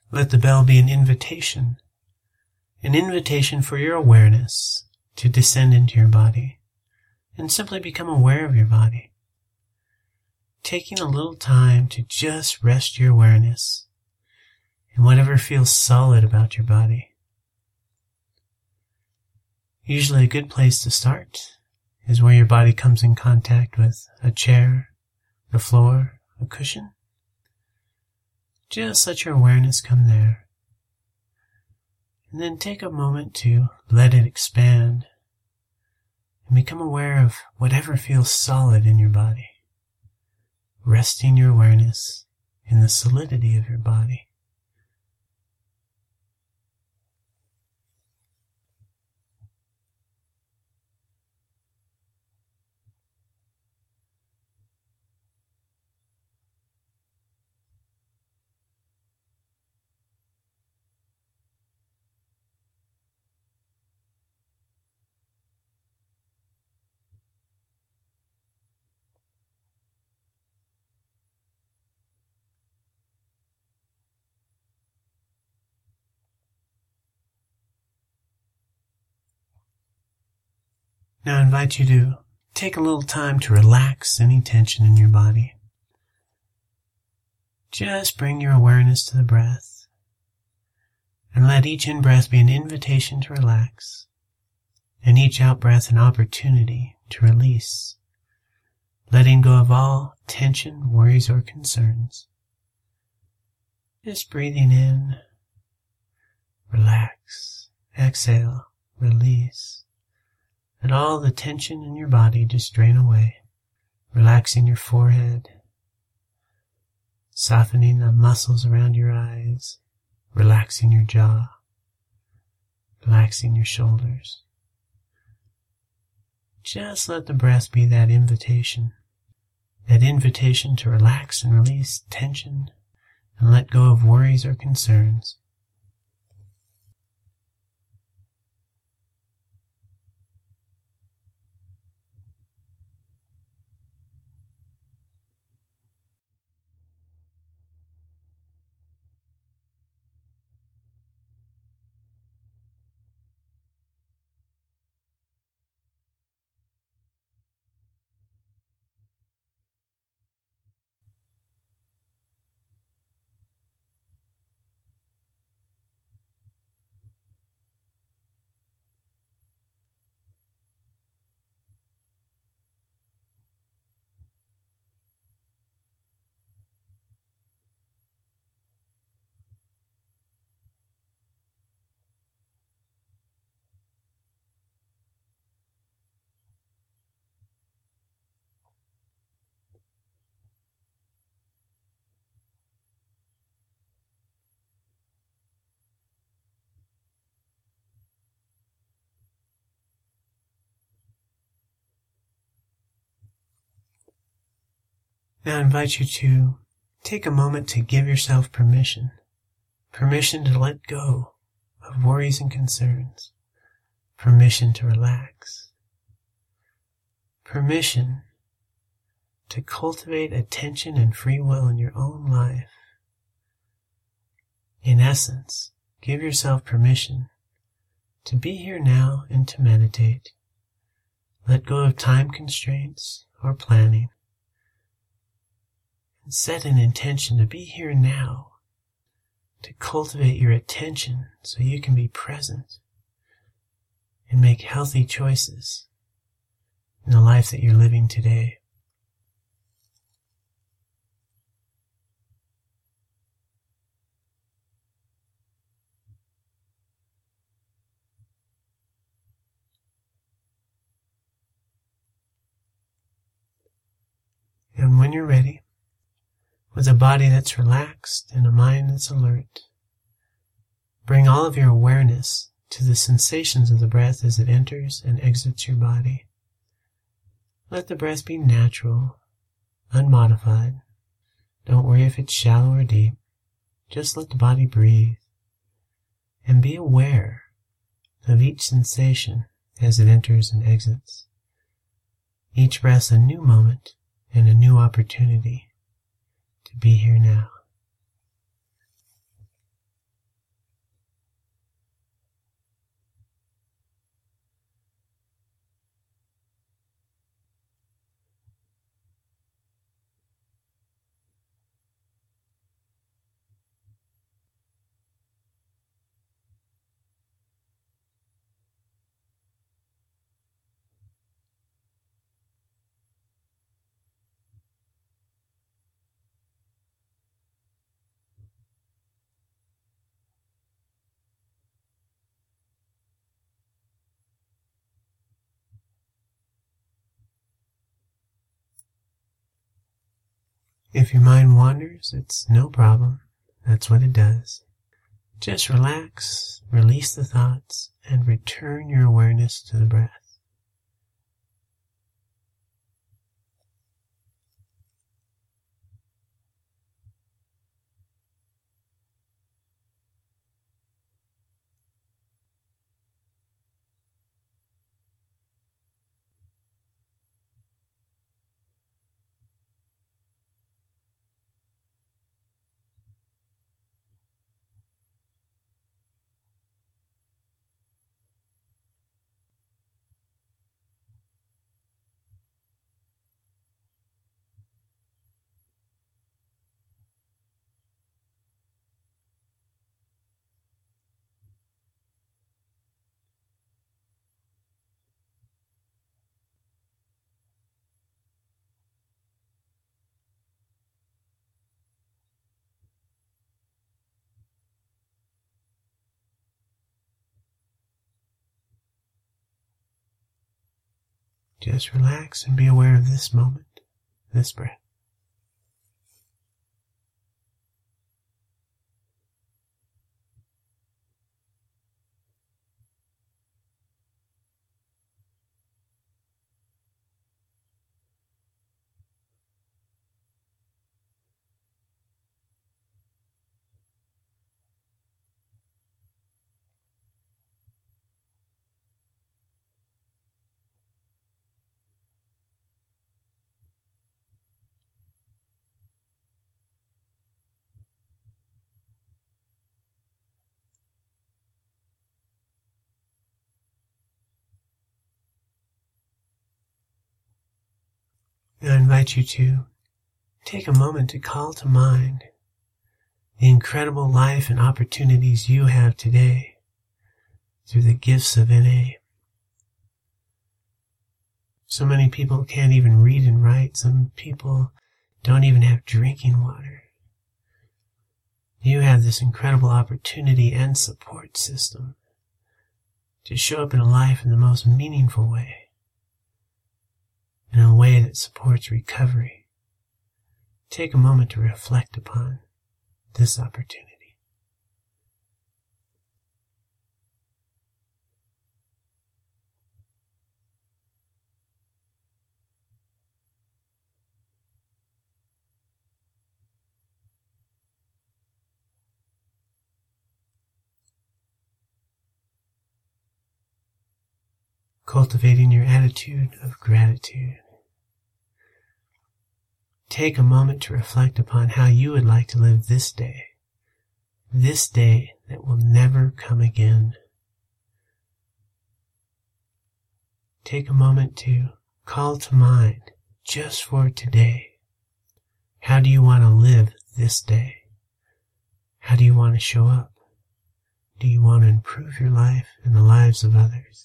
Let the bell be an invitation for your awareness to descend into your body and simply become aware of your body. Taking a little time to just rest your awareness in whatever feels solid about your body. Usually a good place to start is where your body comes in contact with a chair, the floor, a cushion. Just let your awareness come there. And then take a moment to let it expand and become aware of whatever feels solid in your body. Resting your awareness in the solidity of your body. Now I invite you to take a little time to relax any tension in your body. Just bring your awareness to the breath and let each in-breath be an invitation to relax and each out-breath an opportunity to release, letting go of all tension, worries, or concerns. Just breathing in, relax, exhale, release. Let all the tension in your body just drain away, relaxing your forehead, softening the muscles around your eyes, relaxing your jaw, relaxing your shoulders. Just let the breath be that invitation to relax and release tension and let go of worries or concerns. Now I invite you to take a moment to give yourself permission to let go of worries and concerns, permission to relax, permission to cultivate attention and free will in your own life. In essence, give yourself permission to be here now and to meditate. Let go of time constraints or planning. And set an intention to be here now, to cultivate your attention so you can be present and make healthy choices in the life that you're living today. And when you're ready, with a body that's relaxed and a mind that's alert, bring all of your awareness to the sensations of the breath as it enters and exits your body. Let the breath be natural, unmodified. Don't worry if it's shallow or deep. Just let the body breathe and be aware of each sensation as it enters and exits. Each breath's a new moment and a new opportunity to be here now. If your mind wanders, it's no problem. That's what it does. Just relax, release the thoughts, and return your awareness to the breath. Just relax and be aware of this moment, this breath. Now I invite you to take a moment to call to mind the incredible life and opportunities you have today through the gifts of NA. So many people can't even read and write. Some people don't even have drinking water. You have this incredible opportunity and support system to show up in a life in the most meaningful way, in a way that supports recovery. Take a moment to reflect upon this opportunity. Cultivating your attitude of gratitude. Take a moment to reflect upon how you would like to live this day that will never come again. Take a moment to call to mind, just for today, how do you want to live this day? How do you want to show up? Do you want to improve your life and the lives of others?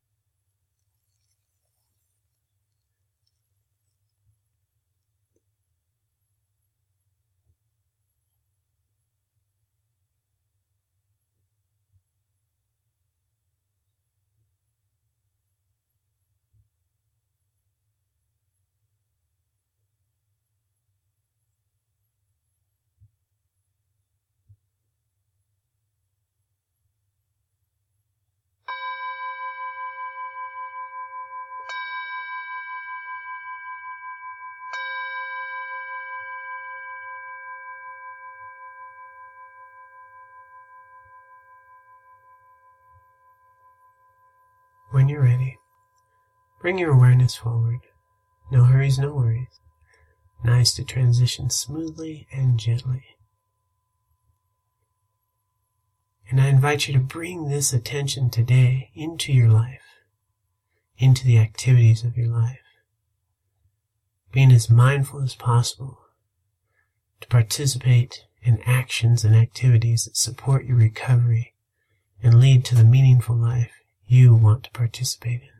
When you're ready, bring your awareness forward. No hurries, no worries. Nice to transition smoothly and gently. And I invite you to bring this attention today into your life, into the activities of your life. Being as mindful as possible to participate in actions and activities that support your recovery and lead to the meaningful life you want to participate in.